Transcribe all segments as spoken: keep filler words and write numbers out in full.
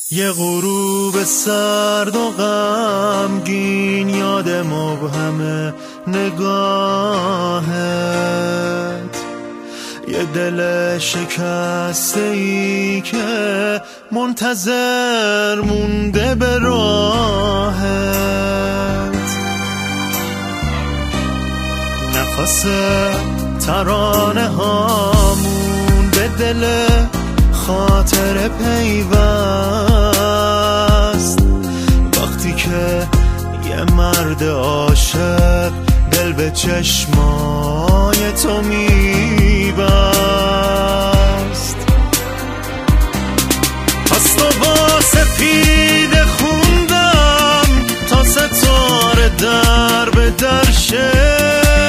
یه غروب سرد و غمگین یاد مبهم نگاهت، یه دل شکسته ای که منتظر مونده به راهت، نفس ترانه هامون به دل خاطر پیوست، وقتی که یه مرد عاشق دل به چشمای تو میبست. پس تو با سپیده خوندم تا ستاره در به در شه،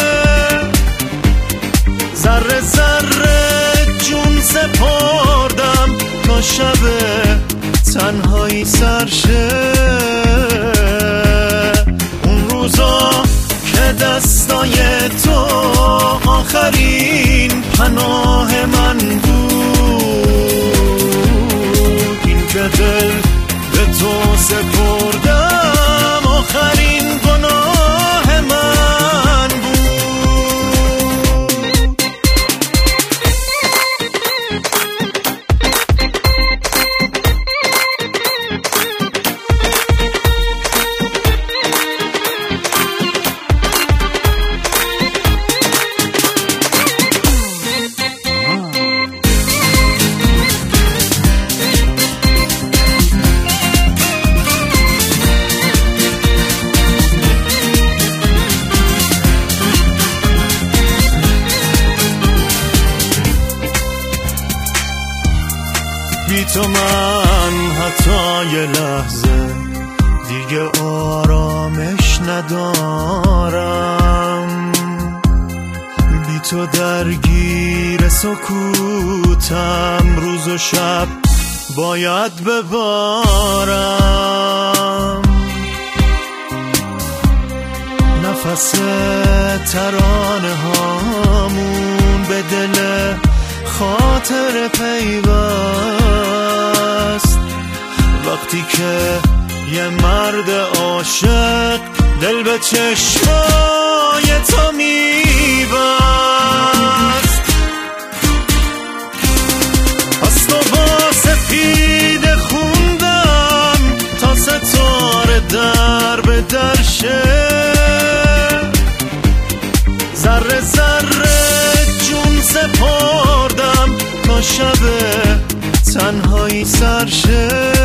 ذره ذره جون سپردم تا شب تنهایی سرشه. اون روزا که دستای تو آخرین پناه من بود، این که دل به تو سپردم آخرین گناه من بود. بی تو من حتی یه لحظه دیگه آرامش ندارم، بی تو درگیر سکوتم، روز و شب باید ببارم. نفس ترانه هامون به دل خاطر پیوست، وقتی که یه مرد عاشق دل به چشمای تو میبست. پس تو با سپیده خوندم تا ستاره در به در شه، ذره ذره جون سپردم تا شب تنهایی سرشه.